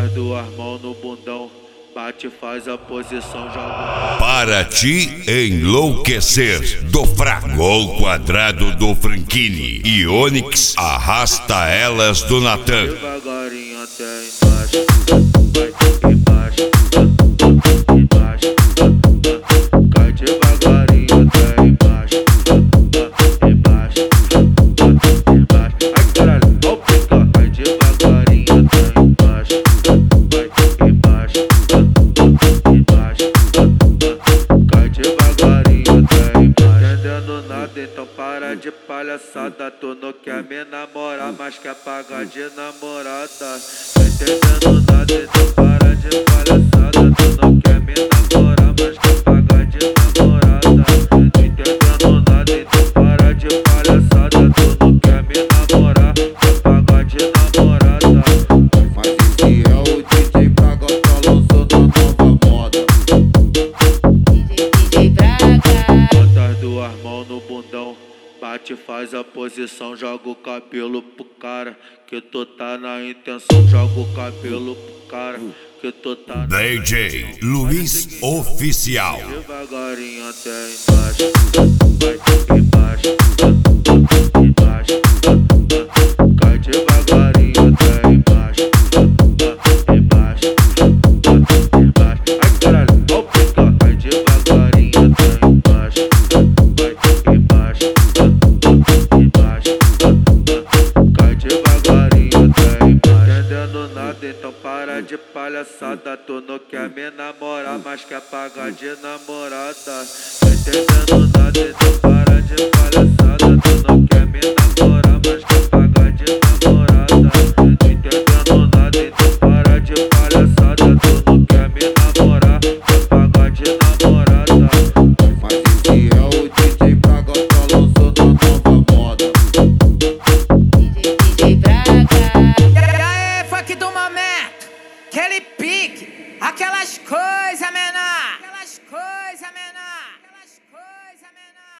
duas mãos no bundão, bate, faz a posição, joga. Para te enlouquecer, do Fragol Quadrado do Franchini e Onyx arrasta elas do Natan. Devagarinho até embaixo, vai embaixo, embaixo, cai devagarinho até embaixo, embaixo, embaixo. Ai caralho, ó o pica, vai devagarinho até embaixo, vai embaixo, embaixo, cai devagarinho até embaixo. Entendendo nada, então para de palhaçada. Tu não quer me namorar, mas quer pagar de namorada. Entendendo nada, então para de palhaçada. Tu não quer me namorar, mas quer pagar de namorada. Entendendo nada, então para de palhaçada. Tu não quer me namorar, quer pagar de namorada. Mas esse é o DJ Braga, tá lançando a nova moda. DJ Braga. Bota as duas mãos no bundão, bate, faz a posição, joga o cabelo pro cara, que tu tá na intenção. Joga o cabelo pro cara, que tu tá na DJ Luiz Oficial. devagarinho até embaixo, vai embaixo, embaixo, cai devagarinho até embaixo, embaixo, embaixo. Ai caralho, ó o pica, vai devagarinho até embaixo, vai embaixo, embaixo, cai devagarinho até embaixo. Entendendo nada, então para de palhaçada. Tu não quer me namorar, mas quer pagar de namorada. Entendendo nada, então para de palhaçada. Tu não quer me namorar, mas quer pagar de namorada. Entendendo nada, então para de palhaçada. Tu não quer me namorar, quer pagar de namorada. Mas esse é o DJ Braga, tá lançando a nova moda. DJ Braga. E aí, funk do momento, aquele pique, aquelas cores.